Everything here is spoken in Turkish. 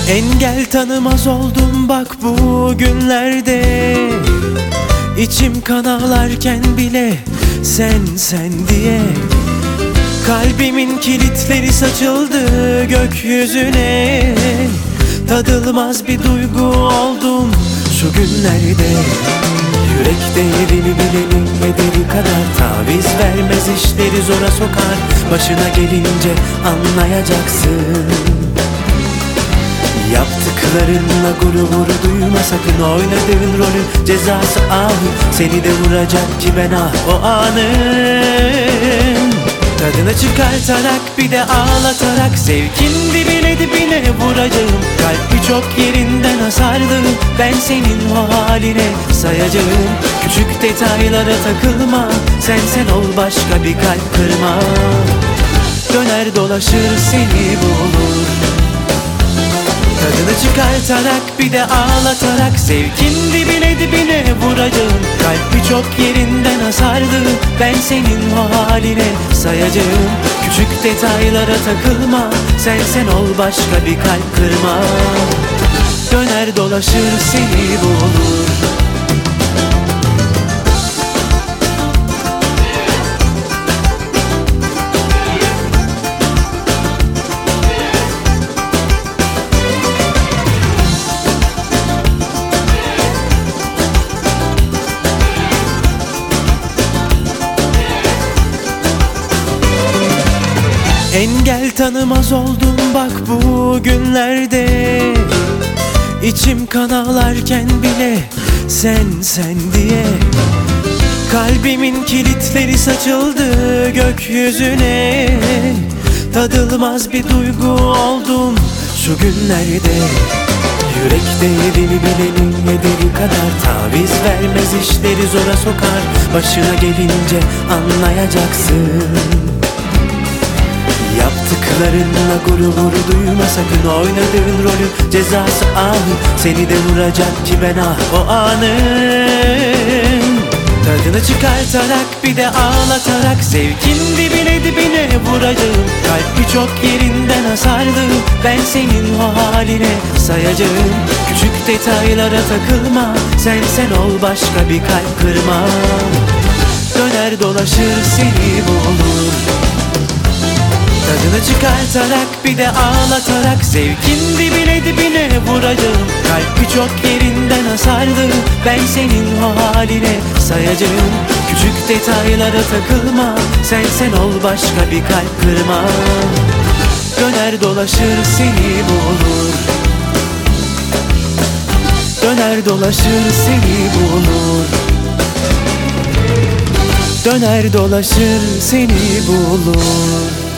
Engel tanımaz oldum bak bu günlerde. İçim kan ağlarken bile sen diye. Kalbimin kilitleri saçıldı gökyüzüne. Tadılmaz bir duygu oldum şu günlerde. Yürekte yerini bilenin ederi kadar taviz vermez, işleri zora sokar. Başına gelince anlayacaksın. Yaptıklarınla gurur duyma sakın, oynadığın rolün cezası ahı. Seni de vuracak ki ben o anın tadını çıkartarak, bir de ağlatarak, zevkin dibine vuracağım. Kalp birçok yerinden hasarlı, ben senin o haline sayacağım. Küçük detaylara takılma, sen ol, başka bir kalp kırma. Döner dolaşır seni bulur. Tadını çıkartarak, bir de ağlatarak, zevkin dibine vuracağım. Kalp birçok yerinden hasarlı, ben senin o haline sayacağım. Küçük detaylara takılma, sen ol, başka bir kalp kırma. Döner dolaşır seni bulur. Engel tanımaz oldum bak bu günlerde. İçim kan ağlarken bile sen diye. Kalbimin kilitleri saçıldı gökyüzüne. Tadılmaz bir duygu oldum şu günlerde. Yürekte yerini bilenin ederi kadar taviz vermez, işleri zora sokar. Başına gelince anlayacaksın. Yaptıklarınla gurur duyma sakın, oynadığın rolün cezası ahı. Seni de vuracak ki ben o anın tadını çıkartarak, bir de ağlatarak, zevkin dibine vuracağım. Kalp birçok yerinden hasarlı, ben senin o haline sayacağım. Küçük detaylara takılma, sen ol, başka bir kalp kırma. Döner dolaşır seni bulur. Tadını çıkartarak, bir de ağlatarak, zevkin dibine vuracağım. Kalp birçok yerinden hasarlı, ben senin o haline sayacağım. Küçük detaylara takılma, sen ol, başka bir kalp kırma. Döner dolaşır seni bulur. Döner dolaşır seni bulur. Döner dolaşır seni bulur.